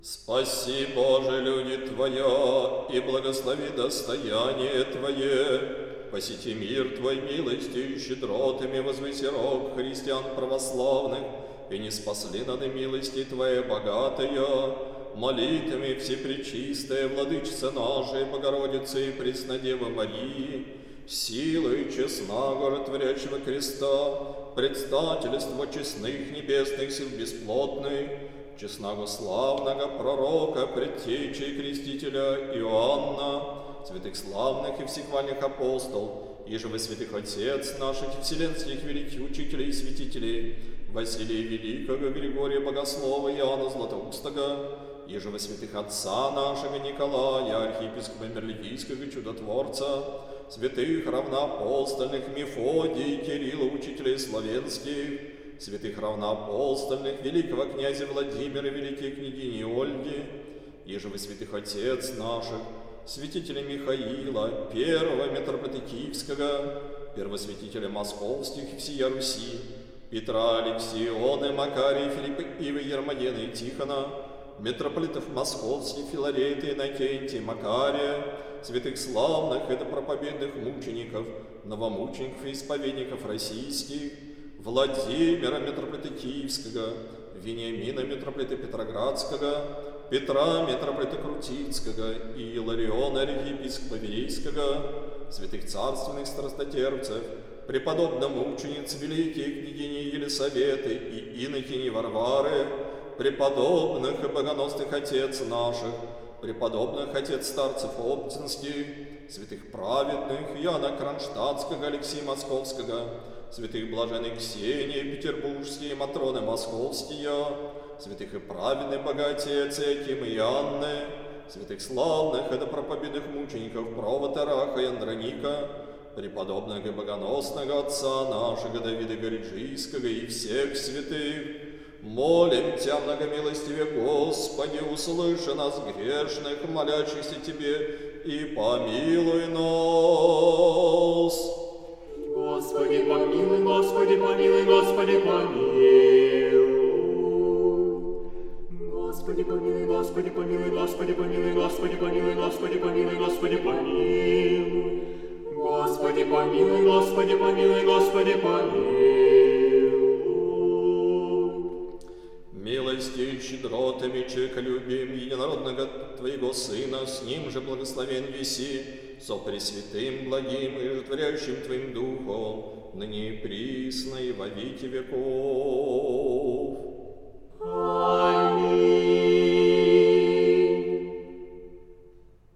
Спаси, Боже, люди Твоя, и благослови достояние Твое. Посети мир Твой милостью и щедротами, возвыси рог христиан православных, и не спасли над милости Твоей богатая. Молитвами всепречистая Владычица нашей, Богородицы и Преснодевы Марии, силой честного ротворящего креста, предстательство честных небесных сил бесплотных, честного славного пророка, предтечи и крестителя Иоанна, святых славных и всехвальных апостол, иже вы святых отец наших вселенских великих учителей и святителей, Василия Великого, Григория Богослова, Иоанна Златоустого, иже вы святых отца нашего Николая, архиепископа Мерликийского чудотворца, святых равноапостольных Мефодия, Кирилла, учителей славянских, святых равноапостольных великого князя Владимира, великой княгини Ольги, иже вы святых отец наших, святителя Михаила, первого митрополита Киевского, первосвятителя московских и всея Руси, Петра, Алексея, Ионы, Макария, Филиппа, Ивы, Ермогена и Тихона, митрополитов московских, Филарета, Иннокентия, Макария, святых славных и проповедных мучеников, новомучеников и исповедников российских, Владимира, митрополита Киевского, Вениамина, митрополита Петроградского, Петра, митрополита Крутицкого и Илариона, архиепископа Верейского, святых царственных страстотерпцев, преподобно-мучениц великие княгини Елисаветы и инокини Варвары, преподобных и богоносных отец наших, преподобных отец старцев Оптинских, святых праведных Иоанна Кронштадтского, Алексея Московского, святых блаженных Ксения Петербургские, Матроны Московские, святых и праведных богатец Иакима и Анны, святых славных и проповедных мучеников Провота, Раха и Андроника, преподобного и богоносного отца нашего Давида Гориджийского и всех святых, молим Тя, многомилостиве Господи, услыши нас грешных, молящихся Тебе, и помилуй нас. Господи, помилуй, Господи, помилуй, Господи, помилуй. Господи, помилуй, Господи, помилуй, Господи, помилуй, Господи, помилуй, Господи, помилуй, Господи, помилуй. Господи, помилуй, Господи, помилуй, Господи, помилуй. Милостью и щедротами человеколюбием единородного Твоего Сына, с Ним же благословен веси, со Пресвятым, благим и животворяющим Твоим Духом, ныне и присно и во веки веков.